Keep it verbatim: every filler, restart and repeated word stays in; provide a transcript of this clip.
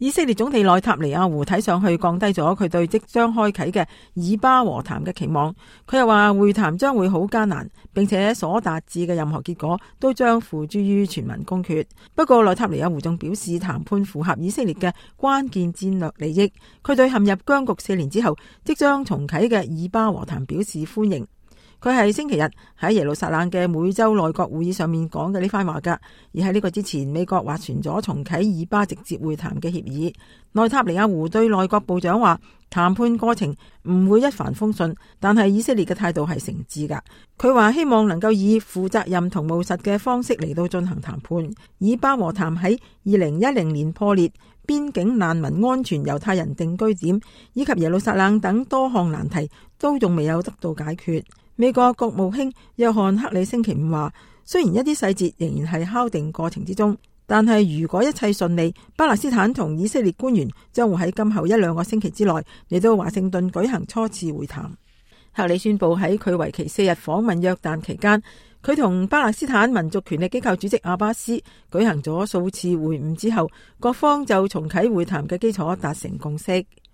以色列總理內塔尼亞胡睇上去降低咗佢對即將開啟嘅以巴和談嘅期望。佢又話會談將會好艱難，並且所達至嘅任何結果都將付諸於全民公決。不過內塔尼亞胡仲表示談判符合以色列嘅關鍵戰略利益。佢對陷入僵局四年之後即將重啟嘅以巴和談表示歡迎。佢係星期日喺耶路撒冷嘅每週內閣會議上面講嘅呢番話㗎。而喺呢個之前，美國斡旋咗重啟以巴直接會談嘅協議。內塔尼亞胡對內閣部長話，談判過程唔會一帆風順，但係以色列嘅態度係誠摯㗎。佢話希望能夠以負責任同務實嘅方式嚟到進行談判。以巴和談喺二零一零年破裂，邊境難民安全、猶太人定居點以及耶路撒冷等多項難題都仲未有得到解決。美國國務卿約翰克里星期五話，雖然一啲細節仍然係敲定過程之中，但係如果一切順利，巴勒斯坦同以色列官員將會喺今後一兩個星期之內嚟到華盛頓舉行初次會談。克里宣布喺佢為期四日訪問約旦期間，佢同巴勒斯坦民族權力機構主席阿巴斯舉行咗數次會晤之後，各方就重啟會談嘅基礎達成共識。